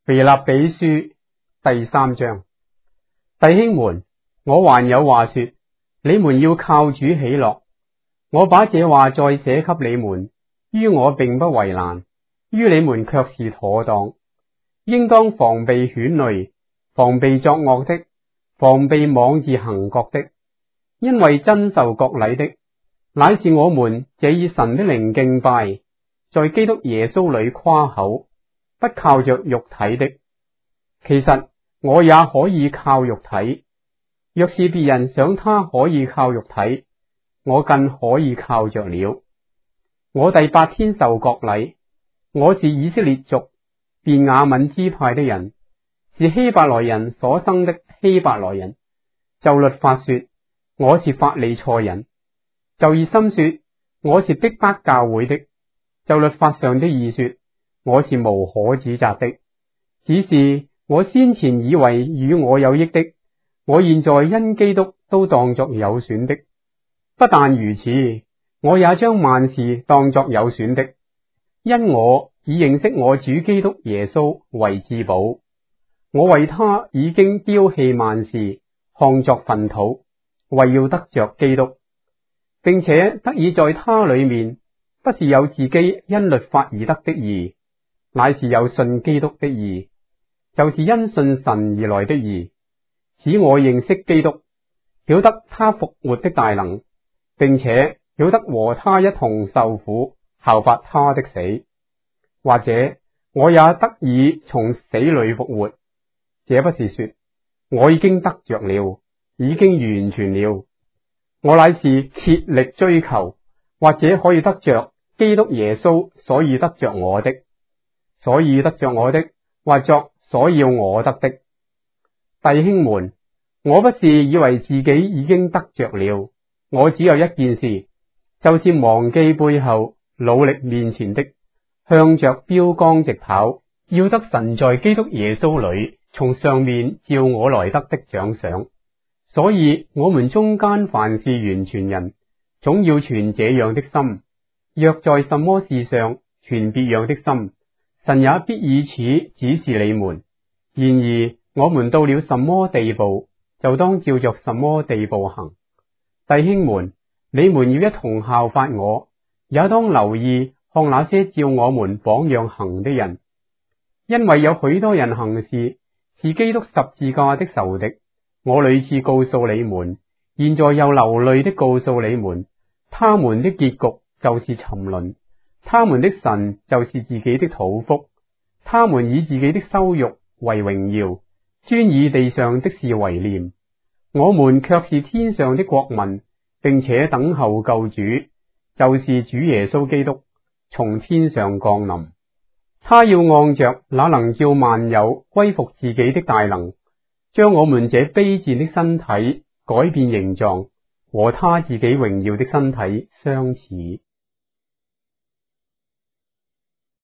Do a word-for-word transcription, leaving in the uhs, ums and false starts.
腓立比書第三章。弟兄們，我還有話說，你們要靠主喜樂。我把這話再寫給你們，於我並不為難，於你們卻是妥當。應當防備犬類，防備作惡的，防備妄自行國的，因為真受國禮的，乃是我們這以神的靈敬拜，在基督耶穌裏誇口，不靠着肉體的。其實我也可以靠肉體，若是別人想他可以靠肉體，我更可以靠着了。我第八天受國禮，我是以色列族便雅憫支派的人，是希伯來人所生的希伯來人。就律法說，我是法利賽人；就熱心說，我是逼迫教會的；就律法上的義說，我是無可指責的。只是我先前以為與我有益的，我現在因基督都當作有損的。不但如此，我也將萬事當作有損的，因我以認識我主基督耶穌為至寶。我為他已經丟棄萬事，看作糞土，為要得着基督，並且得以在他裡面，不是有自己因律法而得的義，乃是有信基督的義，就是因信神而來的義。使我認識基督，曉得他復活的大能，並且曉得和他一同受苦，效法他的死，或者我也得以從死裡復活。這不是說我已經得着了，已經完全了，我乃是竭力追求，或者可以得着基督耶穌，所以得着我的，所以得着我的，或作所要我得的。弟兄們，我不是以為自己已經得着了，我只有一件事，就是忘記背後，努力面前的，向着標竿直跑，要得神在基督耶穌裡從上面召我來得的獎賞。所以我們中間凡是完全人，總要存這樣的心；若在什麼事上存別樣的心，神也必以此指示你們。然而我們到了什麼地步，就當照着什麼地步行。弟兄們，你們要一同效法我，也當留意看那些照我們榜樣行的人，因為有許多人行事是基督十字架的仇敵。我屢次告訴你們，現在又流淚的告訴你們，他們的結局就是沉淪，他們的神就是自己的肚腹，他們以自己的羞辱為榮耀，專以地上的事為念。我們卻是天上的國民，並且等候救主，就是主耶穌基督從天上降臨。他要按着那能叫萬有歸服自己的大能，將我們這卑賤的身體改變形狀，和他自己榮耀的身體相似。